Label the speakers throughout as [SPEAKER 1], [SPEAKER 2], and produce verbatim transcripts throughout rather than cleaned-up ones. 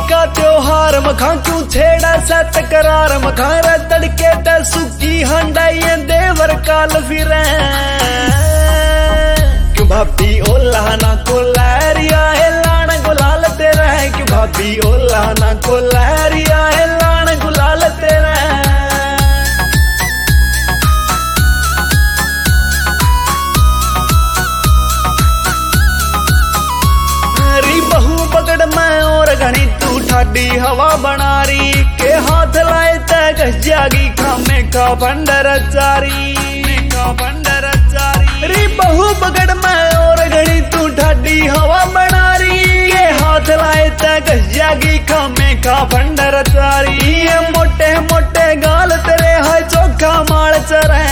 [SPEAKER 1] का त्योहार मखा क्यों छेड़ा सा तकरार मखा रे तड़के ते सुखी हंडाई देवर काल फिरे क्यों भाभी ओला ना को लहरिया है लान गुलाल तेरा है क्यों भाभी ओला ना को लहरिया है लान गुलाल तेरा बहू पकड़ मैं और घनी तू ठाडी हवा बना रही के हाथ लाए तक जागी खामे का भंडर चारी का भंडर चारी री बहू पकड़ मैं और घनी तू ठाडी हवा बना रही के हाथ लाए तक जागी खामे का भंडर चारी ये मोटे मोटे गाल तेरे है चोखा माल चरे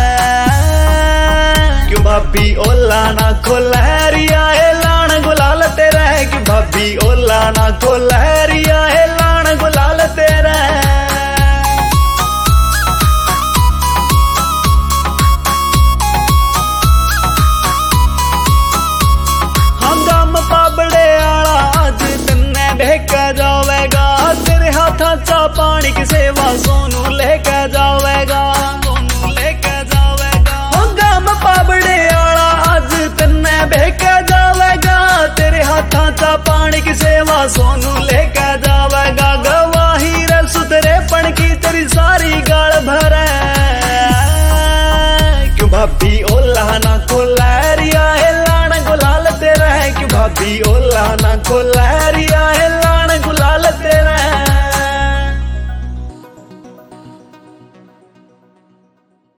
[SPEAKER 1] क्यों भाभी ओला ना को लहरिया है लान गुलाल तेरा है कि भाभी ओला ना को लहरिया है लान गुलाल तेरा हंगाम पाबड़े आला आज तन्ने बहका जावेगा तेरे हाथा चा पानी की सेवा सोनू लेके जावेगा सोनू लेके जावेगा हंगाम पाबड़े आला आज तन्ने बहका जावेगा तेरे हाथा चा पानी की सेवा सोनू लेके जावेगा गवाही रे सुधरे पन की तेरी सारी गाल भरे क्यों भाभी ओला ना को लहरिया है लान गुलाल तेरा है क्यों भाभी ओला ना को लहरिया